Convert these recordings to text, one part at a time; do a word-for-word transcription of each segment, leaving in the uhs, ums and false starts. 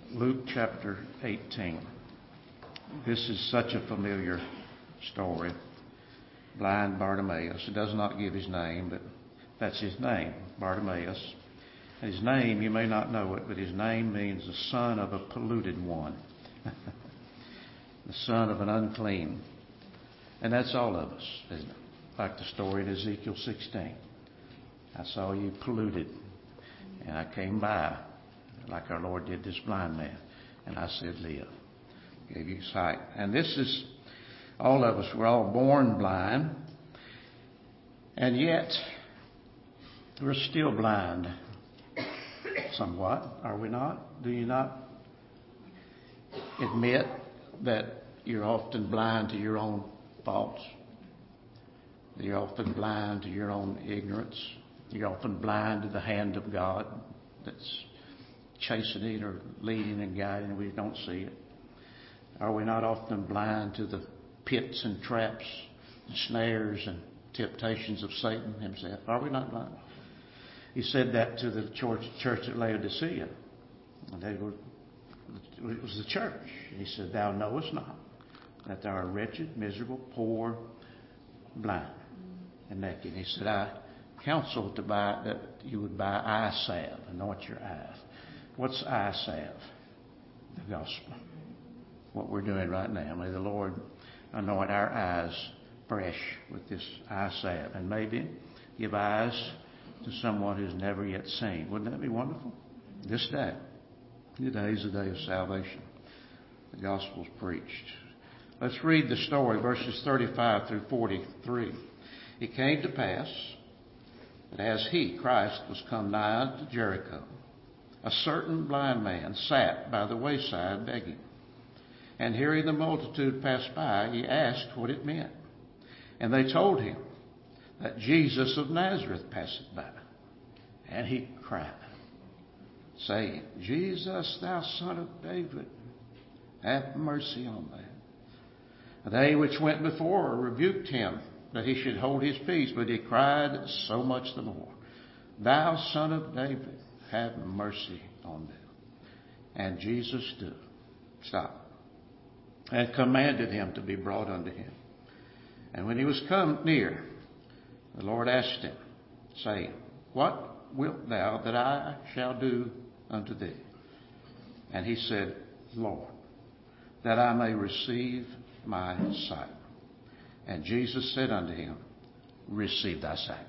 Luke chapter eighteen. This is such a familiar story. Blind Bartimaeus. It does not give his name, but that's his name, Bartimaeus. And his name, you may not know it, but his name means the son of a polluted one. The son of an unclean. And that's all of us, isn't it? Like the story in Ezekiel sixteen. I saw you polluted, and I came by, like our Lord did this blind man, and I said, live. Gave you sight. And this is, all of us, we're all born blind, and yet we're still blind somewhat, are we not? Do you not admit that you're often blind to your own faults? You're often blind to your own ignorance. You're often blind to the hand of God that's chastening or leading and guiding. We don't see it. Are we not often blind to the pits and traps and snares and temptations of Satan himself? Are we not blind? He said that to the church, church at Laodicea. And they were, it was the church. He said, thou knowest not that thou art wretched, miserable, poor, blind, and naked. He said, I counsel to buy that you would buy eye salve, anoint your eyes. What's eye salve? The gospel. What we're doing right now. May the Lord anoint our eyes fresh with this eye salve, and maybe give eyes to someone who's never yet seen. Wouldn't that be wonderful? This day, today is the day of salvation. The gospel's preached. Let's read the story, verses thirty-five through forty-three. It came to pass that as he, Christ, was come nigh unto Jericho, a certain blind man sat by the wayside begging. And hearing the multitude pass by, he asked what it meant. And they told him that Jesus of Nazareth passeth by. And he cried, saying, Jesus, thou son of David, have mercy on me. And they which went before rebuked him, that he should hold his peace. But he cried so much the more, thou son of David, have mercy on me. And Jesus stood, stopped, and commanded him to be brought unto him. And when he was come near, the Lord asked him, saying, what wilt thou that I shall do unto thee? And he said, Lord, that I may receive my sight. And Jesus said unto him, receive thy sight.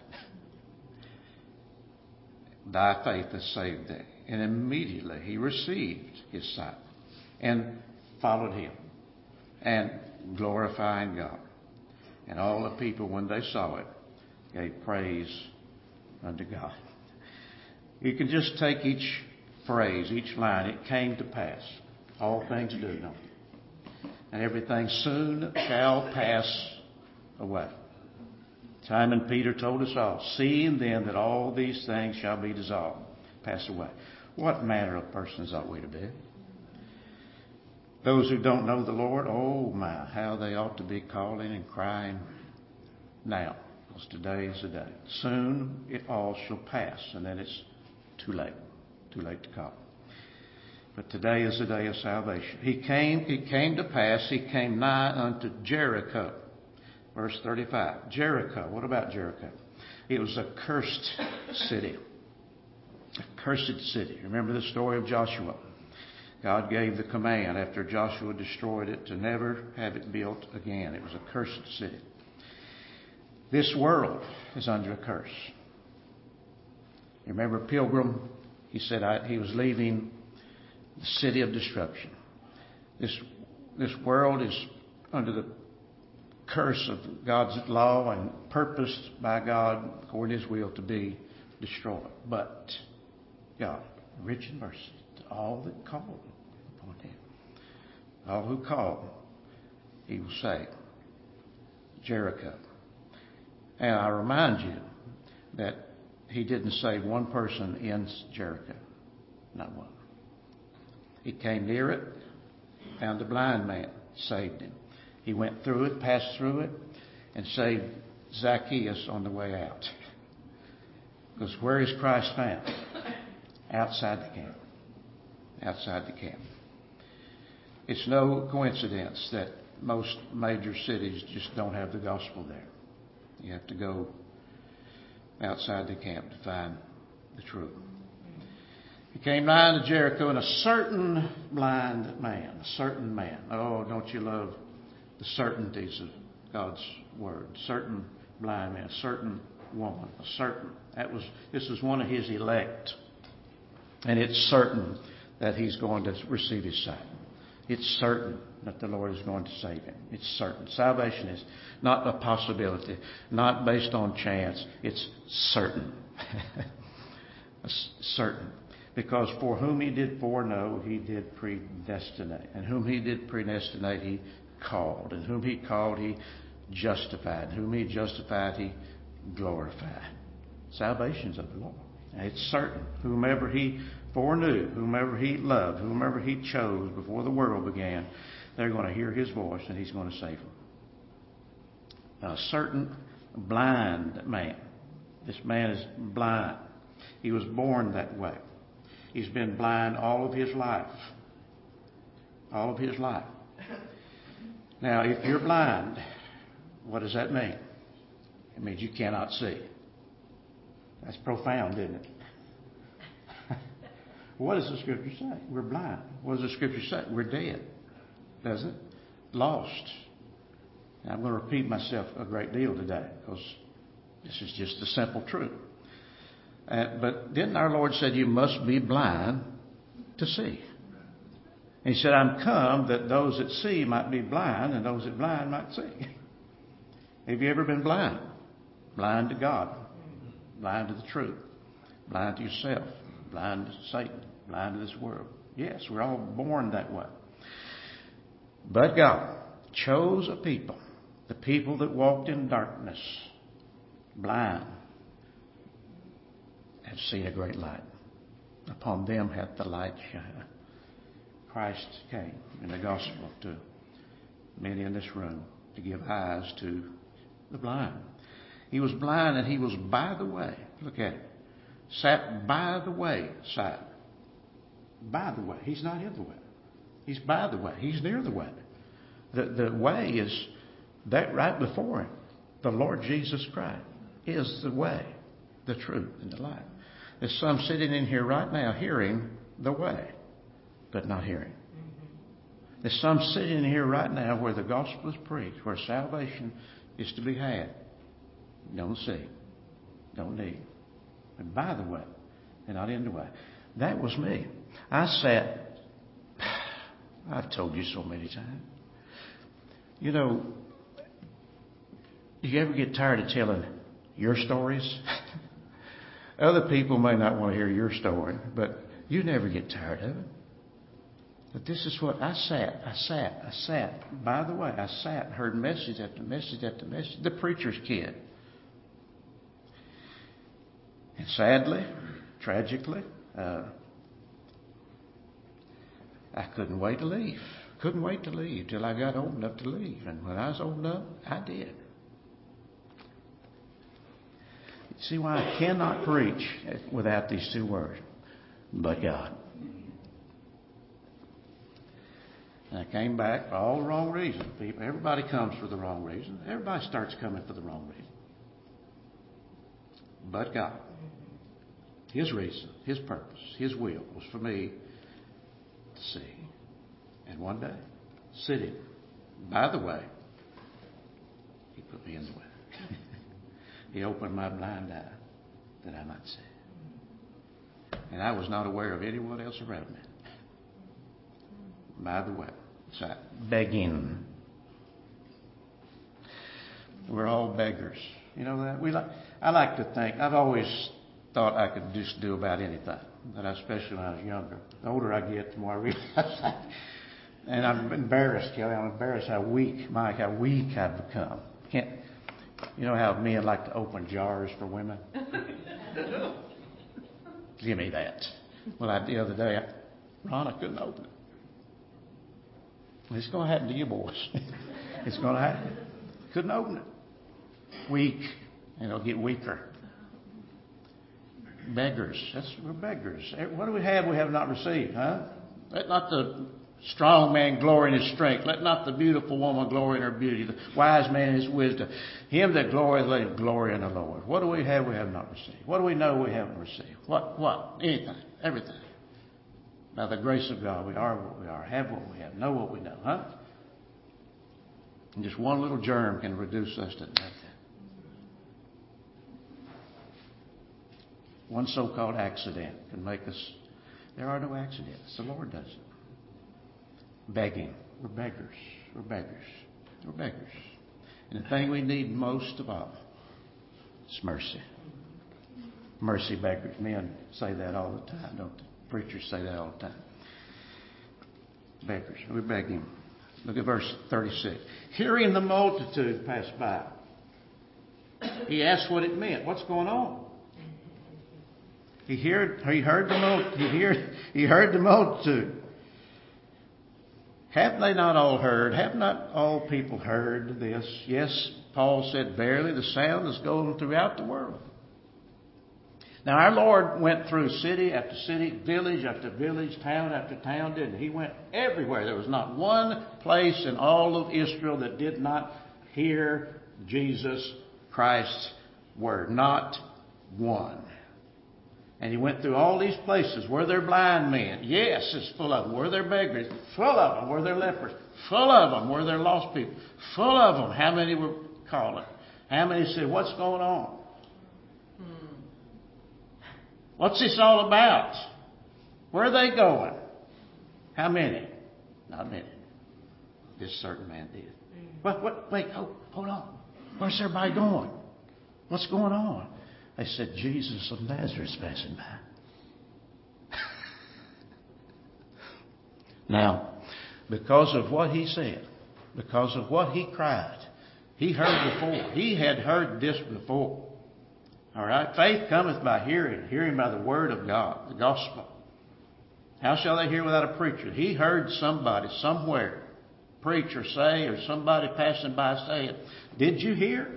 Thy faith hath saved thee. And immediately he received his sight and followed him, and glorifying God. And all the people, when they saw it, gave praise unto God. You can just take each phrase, each line. It came to pass. All things do, don't they? And everything soon shall pass away. Simon Peter told us all, seeing then that all these things shall be dissolved, pass away. What manner of persons ought we to be? Those who don't know the Lord, oh my, how they ought to be calling and crying now, because today is the day. Soon it all shall pass, and then it's too late, too late to call. But today is the day of salvation. He came, it came to pass, he came nigh unto Jericho. Verse thirty-five. Jericho. What about Jericho? It was a cursed city. A cursed city. Remember the story of Joshua. God gave the command after Joshua destroyed it to never have it built again. It was a cursed city. This world is under a curse. You remember Pilgrim? He said I, he was leaving the city of destruction. This, this world is under the curse of God's law and purposed by God according to his will to be destroyed. But God, rich in mercy to all that call upon him. All who call, he will save. Jericho. And I remind you that he didn't save one person in Jericho. Not one. He came near it, found a blind man, saved him. He went through it, passed through it, and saved Zacchaeus on the way out. Because where is Christ found? Outside the camp. outside the camp. It's no coincidence that most major cities just don't have the gospel there. You have to go outside the camp to find the truth. He came nigh unto Jericho, and a certain blind man, a certain man. Oh, don't you love the certainties of God's word? Certain blind man, a certain woman, a certain. That was. This is one of His elect, and it's certain that he's going to receive his sight. It's certain that the Lord is going to save him. It's certain. Salvation is not a possibility, not based on chance. It's certain. Certain. Because for whom He did foreknow, He did predestinate. And whom He did predestinate, He called. And whom He called, He justified. And whom He justified, He glorified. Salvation's of the Lord. And it's certain. Whomever He foreknew, whomever He loved, whomever He chose before the world began, they're going to hear His voice and He's going to save them. Now, a certain blind man. This man is blind. He was born that way. He's been blind all of his life. All of his life. Now, if you're blind, what does that mean? It means you cannot see. That's profound, isn't it? What does the Scripture say? We're blind. What does the Scripture say? We're dead. Doesn't it? Lost. Now, I'm going to repeat myself a great deal today because this is just the simple truth. Uh, but didn't our Lord said you must be blind to see? And He said, I'm come that those that see might be blind and those that blind might see. Have you ever been blind? Blind to God. Blind to the truth. Blind to yourself. Blind to Satan. Blind to this world. Yes, we're all born that way. But God chose a people. The people that walked in darkness. Blind. Have seen a great light. Upon them hath the light shine. Christ came in the gospel to many in this room to give eyes to the blind. He was blind and He was by the way. Look at it. Sat by the way side. By the way. He's not in the way. He's by the way. He's near the way. The, the way is that right before Him. The Lord Jesus Christ is the way, the truth, and the life. There's some sitting in here right now hearing the way, but not hearing. There's some sitting in here right now where the gospel is preached, where salvation is to be had. Don't see. Don't need. And by the way, and not in the way. That was me. I sat, I've told you so many times. You know, do you ever get tired of telling your stories? Other people may not want to hear your story, but you never get tired of it. But this is what I sat, I sat, I sat. By the way, I sat and heard message after message after message. The preacher's kid. And sadly, tragically, uh, I couldn't wait to leave. Couldn't wait to leave till I got old enough to leave. And when I was old enough, I did. See why I cannot preach without these two words. But God. And I came back for all the wrong reasons. People, everybody comes for the wrong reason. Everybody starts coming for the wrong reason. But God. His reason, His purpose, His will was for me to see. And one day, sitting by the way, He put me in the way. He opened my blind eye that I might see. And I was not aware of anyone else around me. By the way, it's like begging. We're all beggars. You know that? We like. I like to think, I've always thought I could just do about anything. But especially when I was younger. The older I get, the more I realize that. And I'm embarrassed, Kelly. I'm embarrassed how weak, Mike, how weak I've become. Can't. You know how men like to open jars for women? Give me that. Well, I, the other day, I, Ron, I couldn't open it. It's going to happen to you boys. It's going to happen. Couldn't open it. Weak. And it'll get weaker. Beggars. That's we're beggars. What do we have we have not received, huh? Let not the strong man glory in his strength. Let not the beautiful woman glory in her beauty. The wise man in his wisdom. Him that glorieth, let him glory in the Lord. What do we have we have not received? What do we know we haven't received? What? What? Anything. Everything. By the grace of God, we are what we are, have what we have, know what we know. Huh? And just one little germ can reduce us to nothing. One so-called accident can make us... There are no accidents. The Lord does it. Begging. We're beggars. We're beggars. We're beggars. And the thing we need most of all is mercy. Mercy beggars. Men say that all the time, don't they? Preachers say that all the time. Beggars. We're begging. Look at verse thirty-six. Hearing the multitude pass by, he asked what it meant. What's going on? He heard, he heard the mul- he heard, he heard the multitude. Have they not all heard? Have not all people heard this? Yes, Paul said, verily the sound is going throughout the world. Now our Lord went through city after city, village after village, town after town, didn't he? He went everywhere. There was not one place in all of Israel that did not hear Jesus Christ's word. Not one. And he went through all these places. Were there blind men? Yes, it's full of them. Were there beggars? Full of them. Were there lepers? Full of them. Were there lost people? Full of them. How many were calling? How many said, what's going on? What's this all about? Where are they going? How many? Not many. This certain man did. What? What? Wait, hold, hold on. Where's everybody going? What's going on? They said, Jesus of Nazareth passing by. Now, because of what he said, because of what he cried, he heard before. He had heard this before. All right? Faith cometh by hearing, hearing by the word of God, the gospel. How shall they hear without a preacher? He heard somebody somewhere preach or say, or somebody passing by say it. Did you hear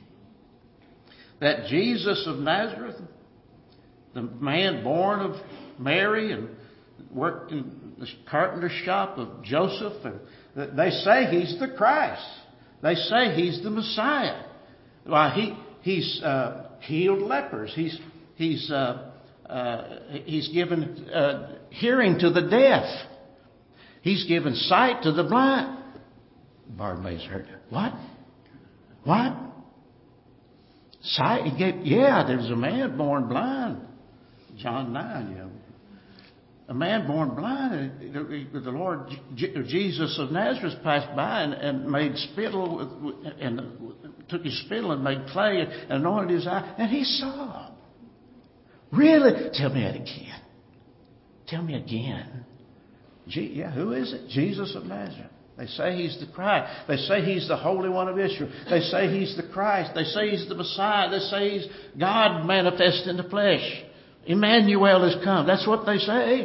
that Jesus of Nazareth, the man born of Mary and worked in the carpenter's shop of Joseph, and they say he's the Christ. They say he's the Messiah. Why, he he's uh, healed lepers. He's he's uh, uh, he's given uh, hearing to the deaf. He's given sight to the blind. Bartimaeus heard it. What? What? Sight? He gave, yeah, there was a man born blind. John nine, you know. A man born blind. The Lord Jesus of Nazareth passed by and, and made spittle with, and took his spittle and made clay and anointed his eye, and he saw. Really? Tell me that again. Tell me again. G- yeah, who is it? Jesus of Nazareth. They say he's the Christ. They say he's the Holy One of Israel. They say he's the Christ. They say he's the Messiah. They say he's God manifest in the flesh. Emmanuel has come. That's what they say.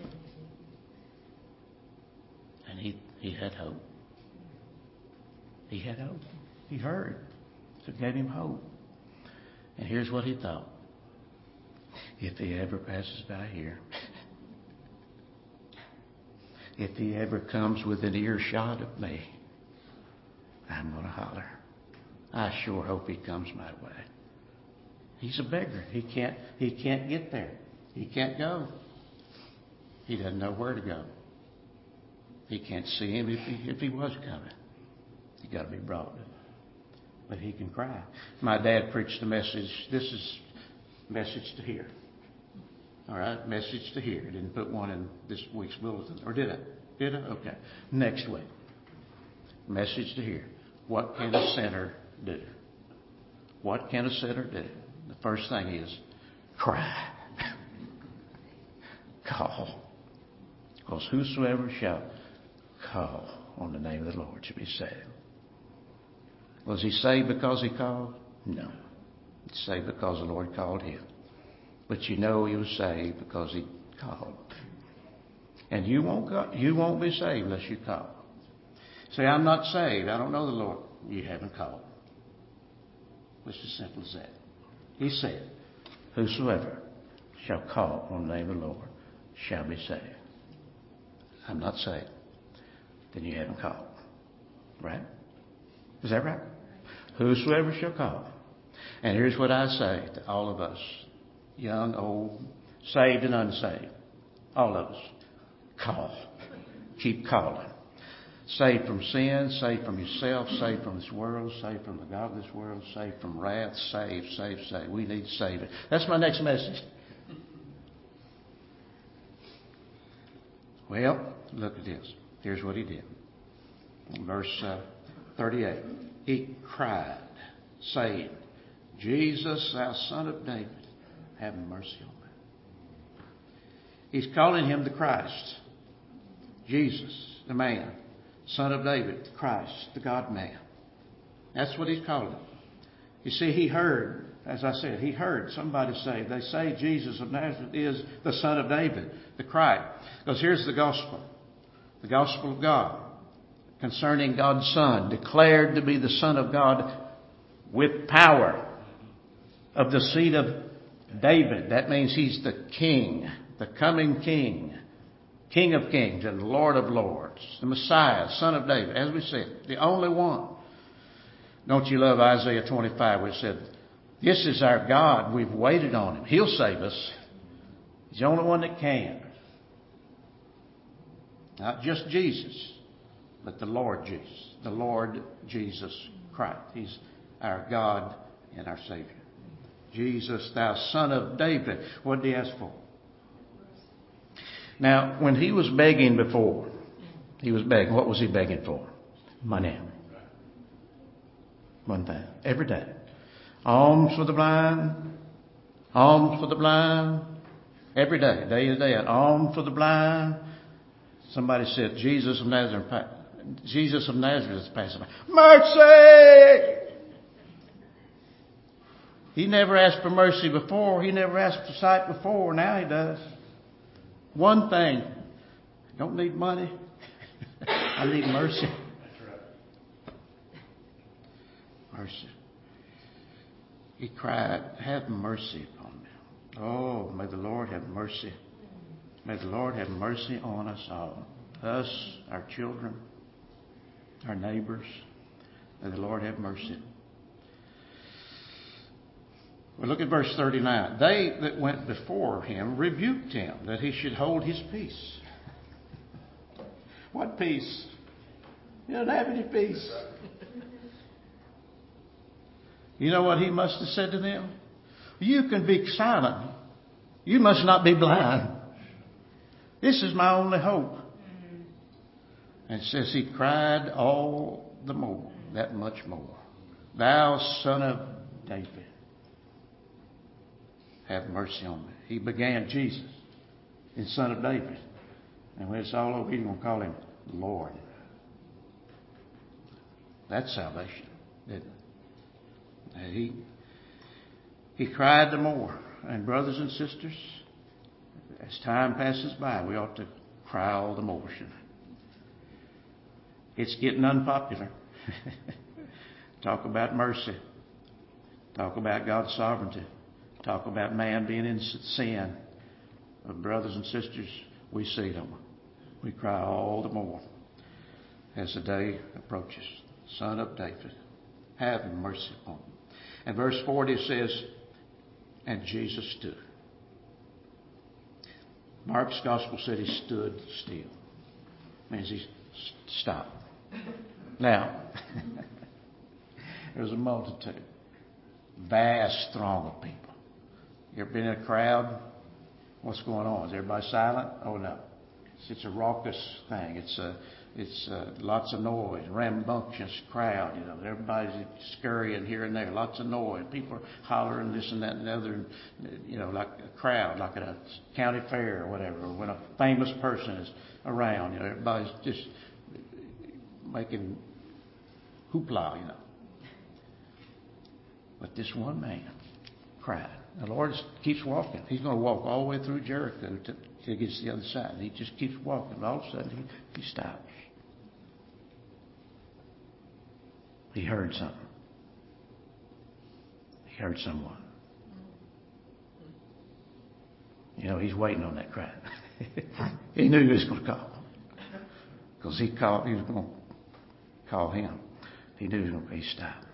And he, he had hope. He had hope. He heard. So it gave him hope. And here's what he thought. If he ever passes by here, if he ever comes within earshot of me, I'm going to holler. I sure hope he comes my way. He's a beggar. He can't, he can't get there. He can't go. He doesn't know where to go. He can't see him if he, if he was coming. He got to be brought to him. But he can cry. My dad preached a message. This is message to hear. All right, message to hear. I didn't put one in this week's bulletin. Or did I? Did I? Okay. Next week. Message to hear. What can a sinner do? What can a sinner do? The first thing is cry. Call. Because whosoever shall call on the name of the Lord shall be saved. Was he saved because he called? No. He's saved because the Lord called him. But you know he was saved because he called. And you won't go, you won't be saved unless you call. Say, I'm not saved. I don't know the Lord. You haven't called. It's as simple as that. He said, whosoever shall call on the name of the Lord shall be saved. I'm not saved, then you haven't called. Right? Is that right? Whosoever shall call. And here's what I say to all of us, young, old, saved and unsaved. All of us. Call. Keep calling. Saved from sin, saved from yourself, saved from this world, saved from the God of this world, saved from wrath, saved, saved, saved. We need to save it. That's my next message. Well, look at this. Here's what he did. Verse uh, thirty-eight. He cried, saying, Jesus, thou son of David, have mercy on me. He's calling him the Christ. Jesus, the man, son of David, Christ, the God-man. That's what he's calling him. You see, he heard, as I said, he heard somebody say, they say Jesus of Nazareth is the son of David, the Christ. Because here's the gospel. The gospel of God concerning God's Son, declared to be the Son of God with power of the seed of David. That means he's the King, the coming King, King of kings and Lord of lords, the Messiah, Son of David, as we said, the only one. Don't you love Isaiah twenty-five where it said, this is our God, we've waited on him. He'll save us. He's the only one that can. Not just Jesus, but the Lord Jesus, the Lord Jesus Christ. He's our God and our Savior. Jesus, thou son of David. What did he ask for? Now, when he was begging before, he was begging. What was he begging for? Money. One thing. Every day. Alms for the blind. Alms for the blind. Every day. Day in day out. Alms for the blind. Somebody said, Jesus of Nazareth, Jesus of Nazareth is passing by. Mercy! He never asked for mercy before. He never asked for sight before. Now he does. One thing. Don't need money. I need mercy. Mercy. He cried, have mercy upon me. Oh, may the Lord have mercy. May the Lord have mercy on us all. Us, our children, our neighbors. May the Lord have mercy. Well, look at verse thirty-nine. They that went before him rebuked him that he should hold his peace. What peace? He doesn't have any peace. You know what he must have said to them? You can be silent. You must not be blind. This is my only hope. And it says he cried all the more, that much more. Thou son of David, have mercy on me. He began Jesus, the son of David. And when it's all over, he's going to call him Lord. That's salvation, isn't it? And he, he cried the more. And brothers and sisters, as time passes by, we ought to cry all the more. It's getting unpopular. Talk about mercy. Talk about God's sovereignty. Talk about man being in sin. But brothers and sisters, we see them. We cry all the more as the day approaches. Son of David, have mercy upon me. And verse forty says, and Jesus stood. Mark's gospel said he stood still. Means he stopped. Now, there was a multitude. Vast throng of people. You ever been in a crowd? What's going on? Is everybody silent? Oh no. It's, it's a raucous thing. It's a It's uh, lots of noise, rambunctious crowd, you know. Everybody's scurrying here and there, lots of noise. People are hollering this and that and the other, you know, like a crowd, like at a county fair or whatever, or when a famous person is around, you know, everybody's just making hoopla, you know. But this one man cried. The Lord keeps walking. He's going to walk all the way through Jericho to, till he gets to the other side. He just keeps walking. And all of a sudden, he, he stops. He heard something. He heard someone. You know, he's waiting on that cry. He knew he was going to call. Because he called, he was going to call him. He knew he was going to be stopped.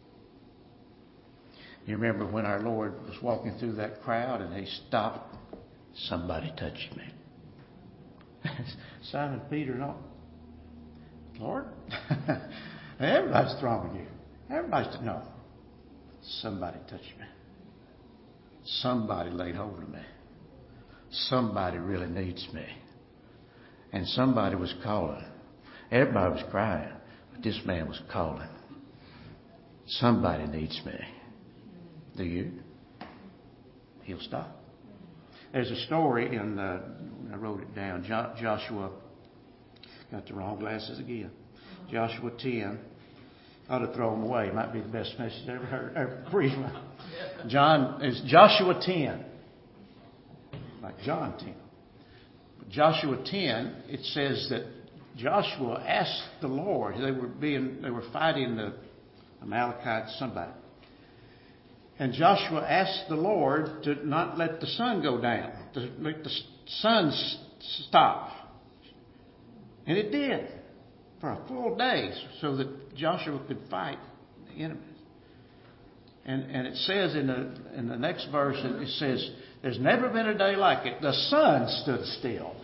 You remember when our Lord was walking through that crowd and he stopped? Somebody touched me. Simon Peter, no. Lord, everybody's throwing you. Everybody's, no. Somebody touched me. Somebody laid hold of me. Somebody really needs me. And somebody was calling. Everybody was crying, but this man was calling. Somebody needs me. Do you? He'll stop. There's a story in, uh, I wrote it down, jo- Joshua, got the wrong glasses again. Joshua ten. I ought to throw them away. It might be the best message I ever heard, ever preached. John is Joshua ten. Like John ten. Joshua ten, it says that Joshua asked the Lord, they were being they were fighting the Amalekites, somebody. And Joshua asked the Lord to not let the sun go down, to make the sun stop. And it did for a full day so that Joshua could fight the enemies. And, and it says in the, in the next verse, it says, there's never been a day like it. The sun stood still.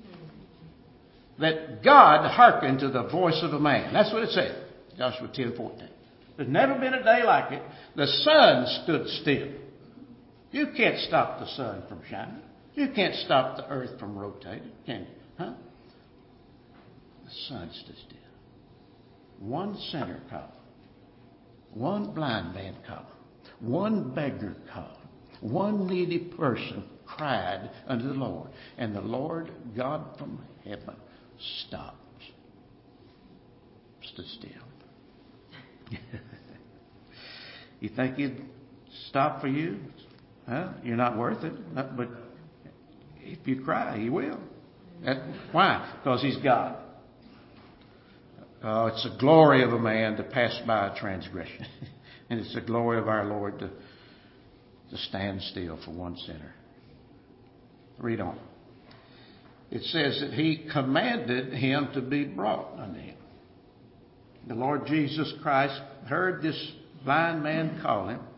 That God hearkened to the voice of a man. That's what it said. Joshua ten fourteen. There's never been a day like it. The sun stood still. You can't stop the sun from shining. You can't stop the earth from rotating. Can you? Huh? The sun stood still. One sinner called. One blind man called. One beggar called. One needy person cried unto the Lord. And the Lord God from heaven stopped. Stood still. You think he'd stop for you? Huh? You're not worth it. But if you cry, he will. That, why? Because he's God. Uh, it's the glory of a man to pass by a transgression. And it's the glory of our Lord to, to stand still for one sinner. Read on. It says that he commanded him to be brought unto him. The Lord Jesus Christ heard this blind man call him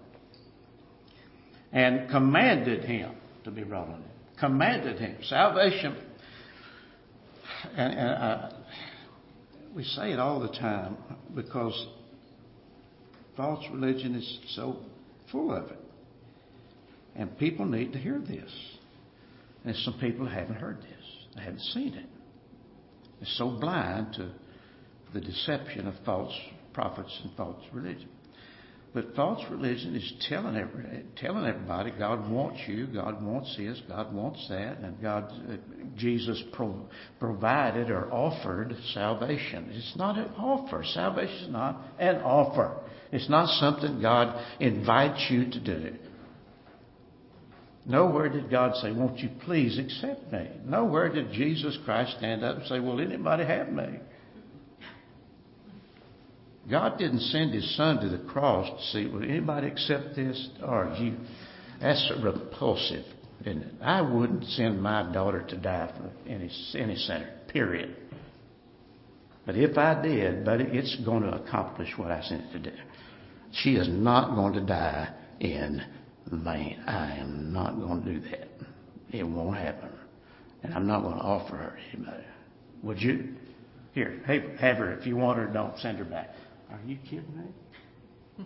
and commanded him to be brought unto him. Commanded him. Salvation, and, and uh, we say it all the time because false religion is so full of it. And people need to hear this. And some people haven't heard this. They haven't seen it. They're so blind to the deception of false prophets and false religion. But false religion is telling every, telling everybody God wants you, God wants this, God wants that, and God, uh, Jesus pro- provided or offered salvation. It's not an offer. Salvation is not an offer. It's not something God invites you to do. Nowhere did God say, won't you please accept me? Nowhere did Jesus Christ stand up and say, will anybody have me? God didn't send his son to the cross to see, will anybody accept this? Or you, that's repulsive, isn't it? I wouldn't send my daughter to die for any, any sinner, period. But if I did, buddy, it's going to accomplish what I sent it to do. She is not going to die in vain. I am not going to do that. It won't happen. And I'm not going to offer her to anybody. Would you? Here, hey, have her. If you want her, don't send her back. Are you kidding me?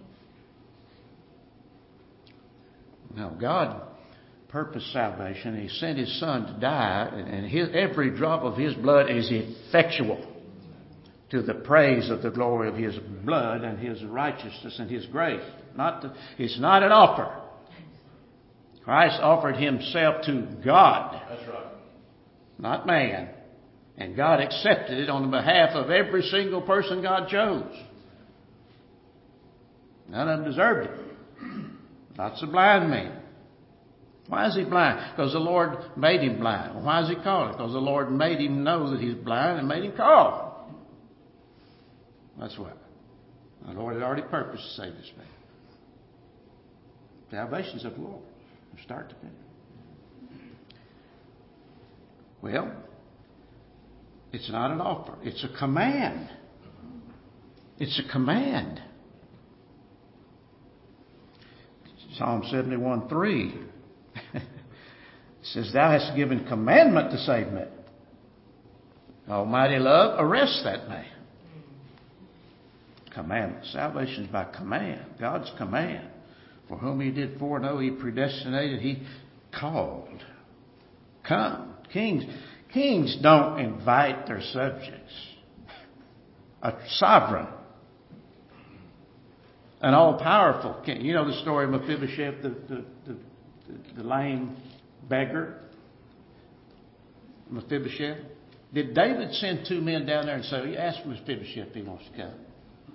No, God purposed salvation. He sent his son to die, and his, every drop of his blood is effectual to the praise of the glory of his blood and his righteousness and his grace. Not to, it's not an offer. Christ offered himself to God. That's right. Not man. And God accepted it on behalf of every single person God chose. None of them deserved it. Lots of blind men. Why is he blind? Because the Lord made him blind. Why is he called? Because the Lord made him know that he's blind and made him call. That's why. The Lord had already purposed to save this man. Salvation's of the Lord, from start to finish. Well, It's not an offer. It's a command. It's a command. Psalm seventy-one three says, Thou hast given commandment to save me. Almighty love arrests that man. Commandment. Salvation is by command. God's command. For whom He did foreknow, He predestinated, He called. Come. Kings, kings don't invite their subjects. A sovereign, an all-powerful king. You know the story of Mephibosheth, the, the, the, the, the lame beggar? Mephibosheth. Did David send two men down there and say, ask Mephibosheth if he wants to come?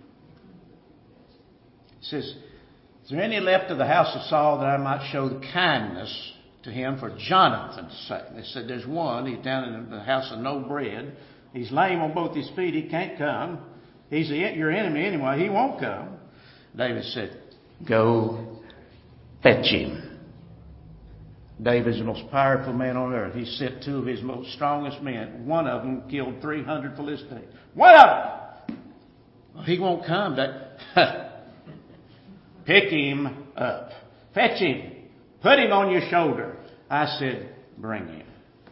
He says, is there any left of the house of Saul that I might show the kindness to him for Jonathan's sake? They said, there's one. He's down in the house of no bread. He's lame on both his feet. He can't come. He's your enemy anyway. He won't come. David said, go fetch him. David's the most powerful man on earth. He sent two of his most strongest men. One of them killed three hundred Philistines. One of them! Well, he won't come. That pick him up. Fetch him. Put him on your shoulder. I said, bring him.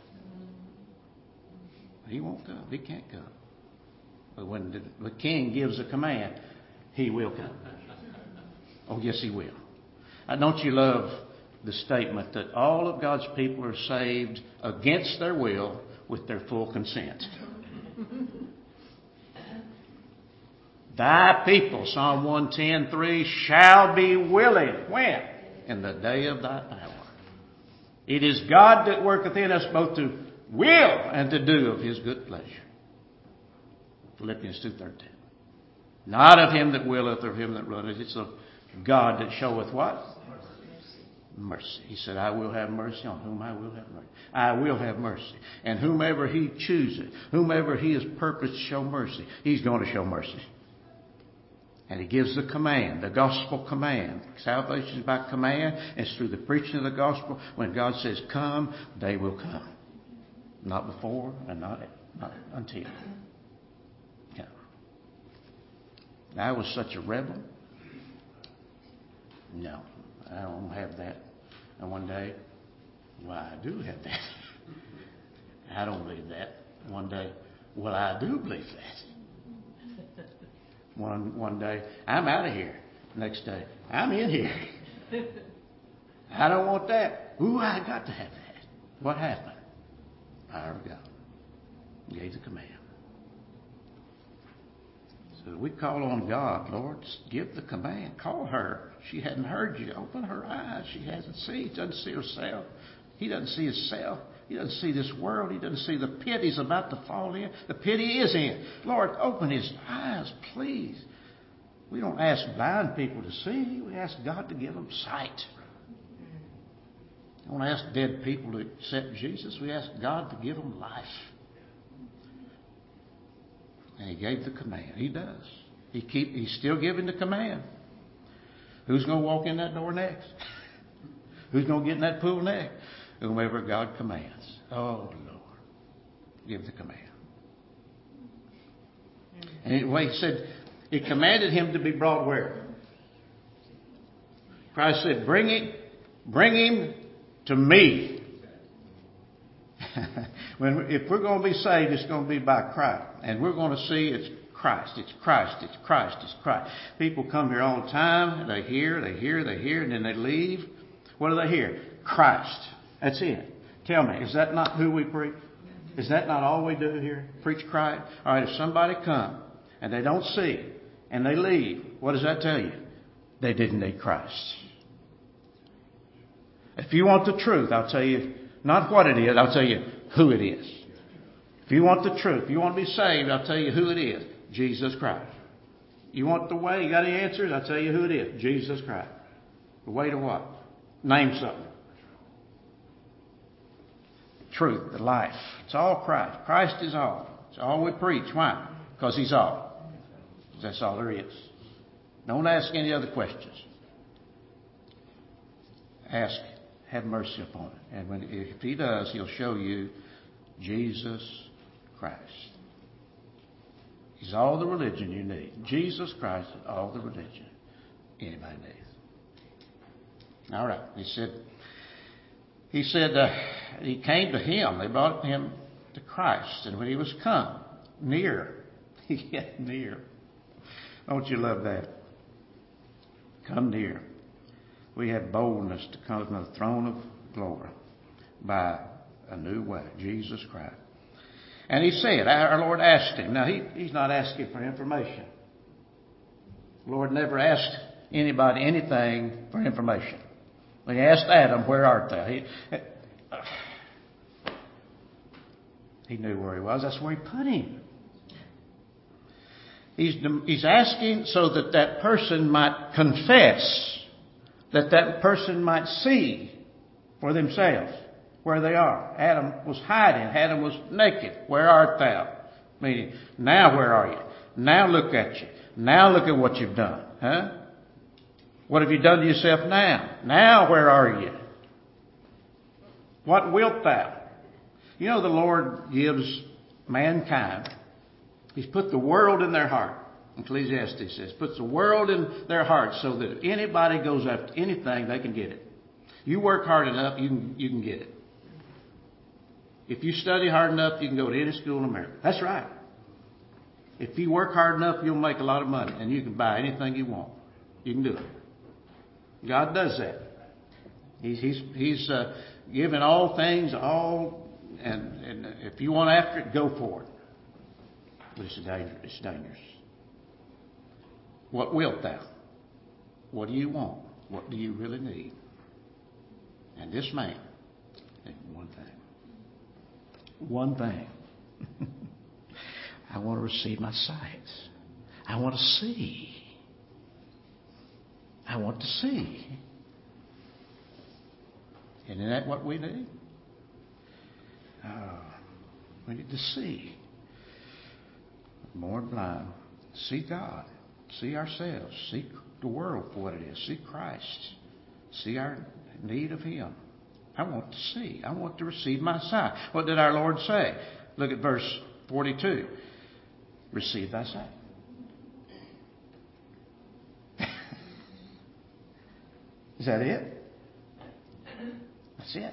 He won't come. He can't come. But when the, the king gives a command, he will come. Oh, yes, he will. Now, don't you love the statement that all of God's people are saved against their will with their full consent? Thy people, Psalm one ten three, shall be willing. When? In the day of thy power. It is God that worketh in us both to will and to do of His good pleasure. Philippians two thirteen. Not of him that willeth or him that runneth. It's of God that showeth what? Mercy. He said, I will have mercy on whom I will have mercy. I will have mercy. And whomever He chooses, whomever He has purposed to show mercy, He's going to show mercy. And He gives the command, the gospel command. Salvation is by command. It's through the preaching of the gospel. When God says come, they will come. Not before and not, not until. Come. I was such a rebel. No, I don't have that. And one day, well, I do have that. I don't believe that. One day, well, I do believe that. One one day, I'm out of here. Next day, I'm in here. I don't want that. Ooh, I got to have that. What happened? Power of God. Gave the command. So we call on God, Lord, give the command. Call her. She hadn't heard you. Open her eyes. She hasn't seen. She doesn't see herself. He doesn't see himself. He doesn't see this world. He doesn't see the pit he's about to fall in. The pit he is in. Lord, open his eyes, please. We don't ask blind people to see. We ask God to give them sight. We don't ask dead people to accept Jesus. We ask God to give them life. And He gave the command. He does. He keep. He's still giving the command. Who's going to walk in that door next? Who's going to get in that pool next? Whomever God commands. Oh, Lord. Give the command. And anyway, He said, He commanded him to be brought where? Christ said, bring him, bring him to me. when if we're going to be saved, it's going to be by Christ. And we're going to see it's Christ, it's Christ, it's Christ, it's Christ. People come here all the time. They hear, they hear, they hear, and then they leave. What do they hear? Christ. That's it. Tell me, is that not who we preach? Is that not all we do here? Preach Christ? All right, if somebody come and they don't see and they leave, what does that tell you? They didn't need Christ. If you want the truth, I'll tell you not what it is, I'll tell you who it is. If you want the truth, if you want to be saved, I'll tell you who it is. Jesus Christ. You want the way, you got any answers? I'll tell you who it is. Jesus Christ. The way to what? Name something. Truth, the life. It's all Christ. Christ is all. It's all we preach. Why? Because He's all. That's all there is. Don't ask any other questions. Ask, have mercy upon it. And when, if He does, He'll show you Jesus Christ. He's all the religion you need. Jesus Christ is all the religion anybody needs. All right. He said, he said uh, he came to him. They brought him to Christ. And when he was come near, he got near. Don't you love that? Come near. We have boldness to come to the throne of glory by a new way, Jesus Christ. And he said, our Lord asked him. Now, he, he's not asking for information. The Lord never asked anybody anything for information. When he asked Adam, where art thou? He, he knew where he was. That's where he put him. He's, he's asking so that that person might confess, that that person might see for themselves where they are. Adam was hiding. Adam was naked. Where art thou? Meaning, now where are you? Now look at you. Now look at what you've done. Huh? What have you done to yourself now? Now where are you? What wilt thou? You know the Lord gives mankind. He's put the world in their heart. Ecclesiastes says, puts the world in their heart so that if anybody goes after anything, they can get it. You work hard enough, you can, you can get it. If you study hard enough, you can go to any school in America. That's right. If you work hard enough, you'll make a lot of money and you can buy anything you want. You can do it. God does that. He's He's He's uh, given all things, all, and, and if you want after it, go for it. But it's dangerous. It's dangerous. What wilt thou? What do you want? What do you really need? And this man, one thing. One thing. I want to receive my sight. I want to see. I want to see. Isn't that what we need? Oh, we need to see. More blind. See God. See ourselves. See the world for what it is. See Christ. See our need of Him. I want to see. I want to receive my sight. What did our Lord say? Look at verse forty-two. Receive thy sight. Is that it? That's it.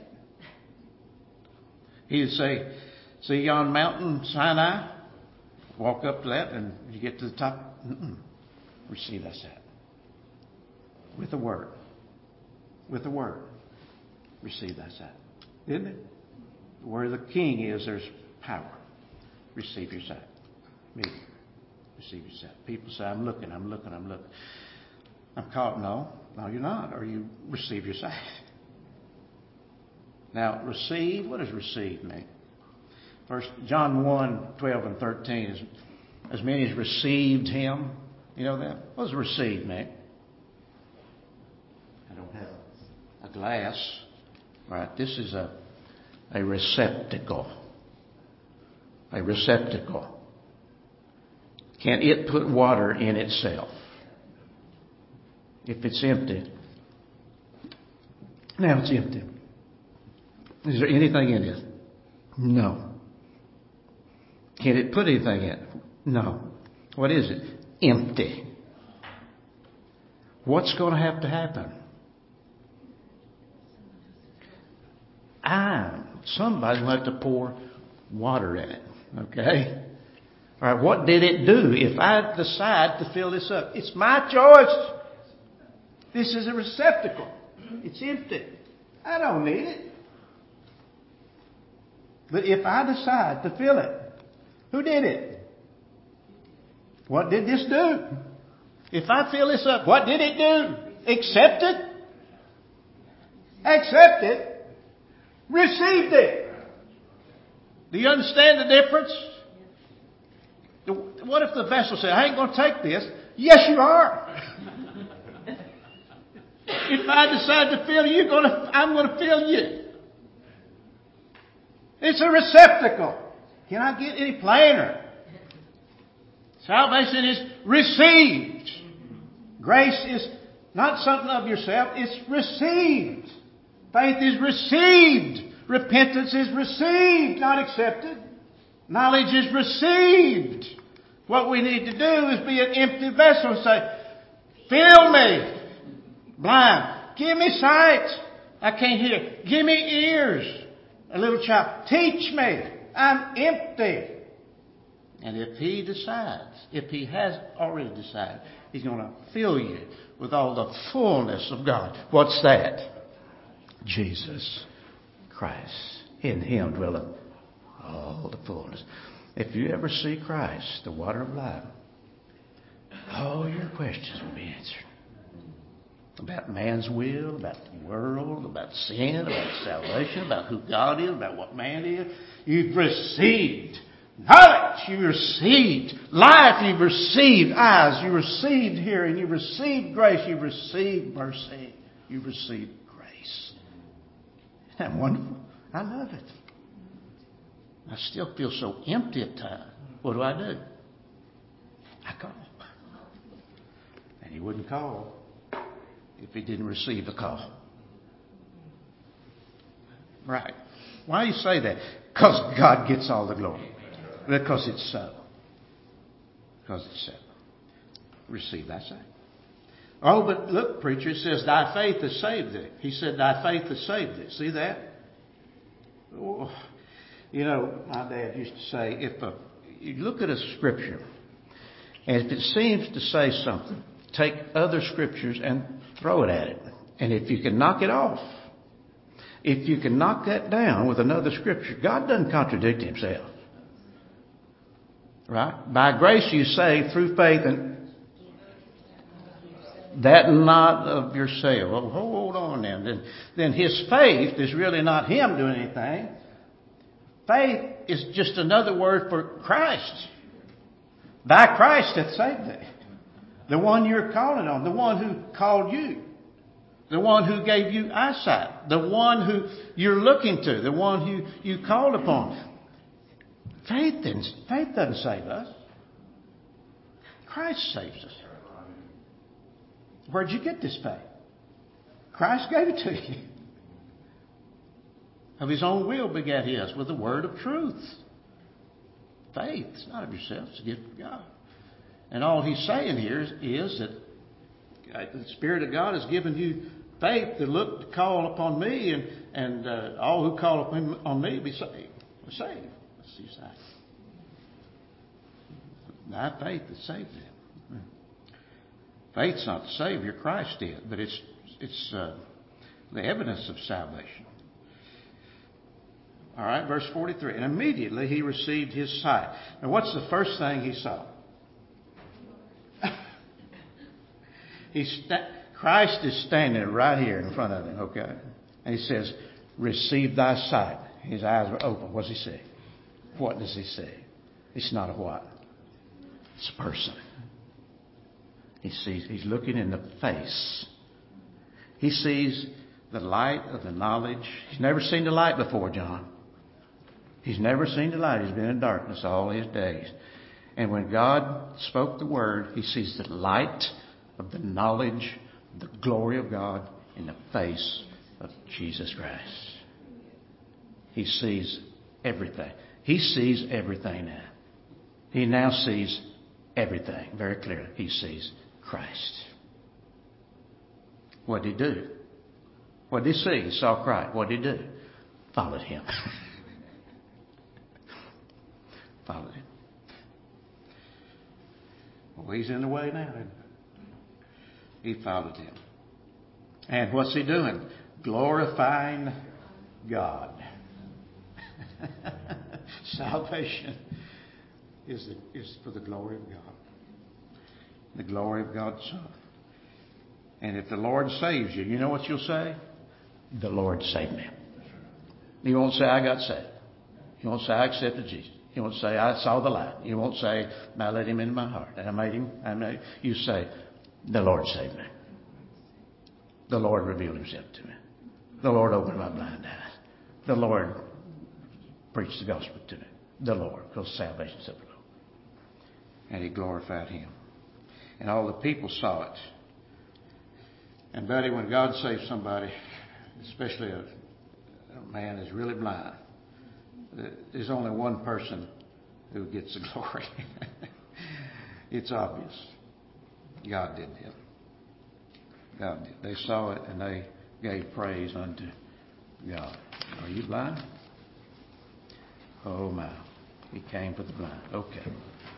He'd say, see yon mountain Sinai? Walk up to that and you get to the top. Mm-mm. Receive thy sight. With the word. With the word. Receive thy sight. Isn't it? Where the king is, there's power. Receive your sight. Me. Receive your sight. People say, I'm looking, I'm looking, I'm looking. I'm caught. No, no, you're not. Or you receive your sight. Now, receive, what does receive mean? First John one, twelve and thirteen is as many as received him. You know that? What does receive mean? I don't have a glass. Right, this is a a receptacle. A receptacle. Can it put water in itself? If it's empty. Now it's empty. Is there anything in it? No. Can it put anything in it? No. What is it? Empty. What's going to have to happen? I, somebody's going to have to pour water in it. Okay? All right, what did it do? If I decide to fill this up, it's my choice. This is a receptacle. It's empty. I don't need it. But if I decide to fill it, who did it? What did this do? If I fill this up, what did it do? Accept it? Accept it? Received it. Do you understand the difference? What if the vessel said, I ain't going to take this? Yes, you are. If I decide to fill you, going to, I'm going to fill you. It's a receptacle. Can I get any plainer? Salvation is received. Grace is not something of yourself. It's received. Faith is received. Repentance is received, not accepted. Knowledge is received. What we need to do is be an empty vessel and say, fill me. Blind. Give me sight. I can't hear. Give me ears. A little child. Teach me. I'm empty. And if He decides, if He has already decided, He's going to fill you with all the fullness of God. What's that? Jesus Christ. In Him dwelleth all the fullness. If you ever see Christ, the water of life, all your questions will be answered. About man's will, about the world, about sin, about salvation, about who God is, about what man is. You've received knowledge. You've received life. You've received eyes. You've received hearing. You've received grace. You've received mercy. You've received grace. Isn't that wonderful? I love it. I still feel so empty at times. What do I do? I call. And He wouldn't call if He didn't receive the call. Right. Why do you say that? Because God gets all the glory. Because it's so. Because it's so. Receive thy sight. Oh, but look, preacher, it says, thy faith has saved thee. He said, thy faith has saved thee. See that? Oh, you know, my dad used to say, if a, you look at a scripture, and if it seems to say something, take other scriptures and throw it at it. And if you can knock it off, if you can knock that down with another scripture, God doesn't contradict Himself. Right? By grace you say through faith, and that not of yourself. Well, hold on then. then. Then His faith is really not Him doing anything. Faith is just another word for Christ. Thy Christ hath saved thee. The one you're calling on. The one who called you. The one who gave you eyesight. The one who you're looking to. The one who you called upon. Faith doesn't, faith doesn't save us. Christ saves us. Where'd you get this faith? Christ gave it to you. Of His own will begat He us with the word of truth. Faith. It's not of yourself. It's a gift of God. And all He's saying here is, is that the Spirit of God has given you faith to look to call upon me, and, and uh, all who call upon on me be saved. Are saved. That's His side. Thy faith has saved them. Faith's not the Savior. Christ did. But it's, it's uh, the evidence of salvation. All right, verse forty-three. And immediately he received his sight. Now, what's the first thing he saw? He's sta- Christ is standing right here in front of him, okay? And He says, receive thy sight. His eyes were open. What's He say? What does He say? It's not a what? It's a person. He sees, He's looking in the face. He sees the light of the knowledge. He's never seen the light before, John. He's never seen the light. He's been in darkness all his days. And when God spoke the word, he sees the light of the knowledge, the glory of God in the face of Jesus Christ. He sees everything. He sees everything now. He now sees everything very clearly. He sees Christ. What did He do? What did He see? He saw Christ. What did He do? Followed Him. Followed Him. Well, He's in the way now. He followed Him. And what's He doing? Glorifying God. Salvation is, the, is for the glory of God. The glory of God's Son. And if the Lord saves you, you know what you'll say? The Lord saved me. You won't say, I got saved. You won't say, I accepted Jesus. You won't say, I saw the light. You won't say, I let Him into my heart. And I made Him. I made, you say, the Lord saved me. The Lord revealed Himself to me. The Lord opened my blind eyes. The Lord preached the gospel to me. The Lord, because salvation is of the Lord. And He glorified Him. And all the people saw it. And buddy, when God saves somebody, especially a, a man is really blind, there's only one person who gets the glory. It's obvious. God did it. God did. They saw it and they gave praise unto God. Are you blind? Oh my. He came for the blind. Okay.